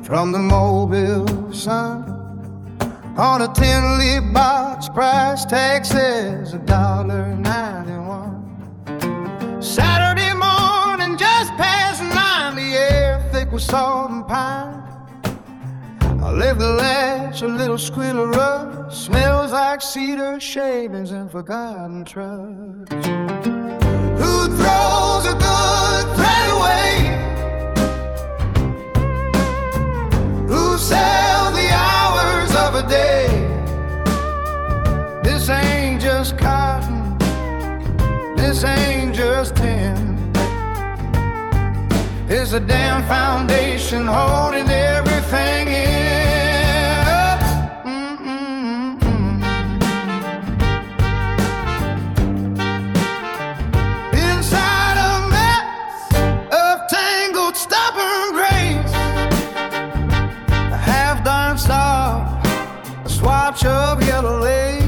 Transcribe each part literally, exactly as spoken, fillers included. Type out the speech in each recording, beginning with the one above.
from the Mobile Sun. On a tin-leaf box, price tag says a dollar ninety-one. Saturday morning, just past nine, the air thick with salt and pine. I live the latch, a little squeal of rust, smells like cedar shavings and forgotten trust. Who throws a good thread away? Who sells the hours of a day? This ain't just cotton, this ain't just tin. It's a damn foundation holding everything in. Mm-mm-mm. Inside a mess of tangled stubborn grace, a half-done star, a swatch of yellow lace,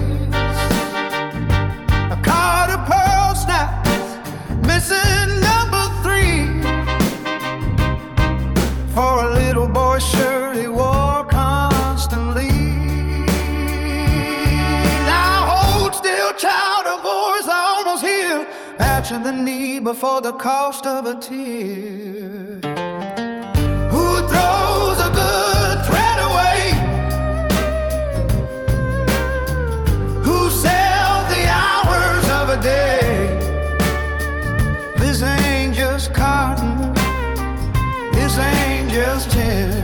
a card of pearl snaps, missing number three. For a little boy's shirt he wore constantly. Now hold still, child, a voice I almost hear, patching the knee before the cost of a tear. Who throws a good thread away? Who sells the hours of a day? This ain't just cotton, this ain't just tin.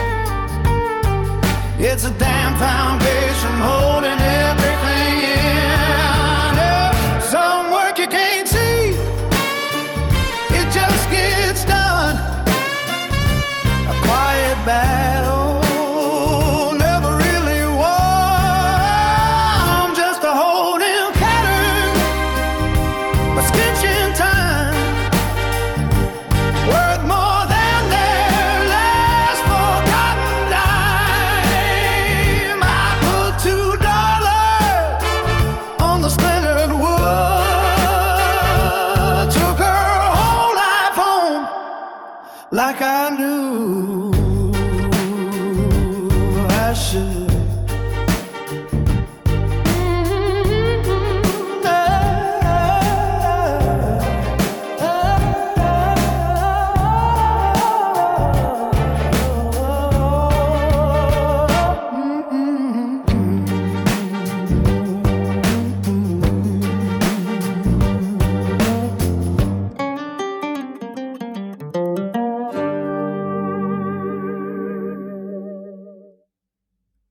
It's a damn foundation holding everything in. Yeah. Some work you can't see, it just gets done. A quiet battle, never really won. Just a holding pattern, a sketch in time, worth more than their last forgotten dime. I put two dollars on the splintered wood, took her whole life home like I knew I should.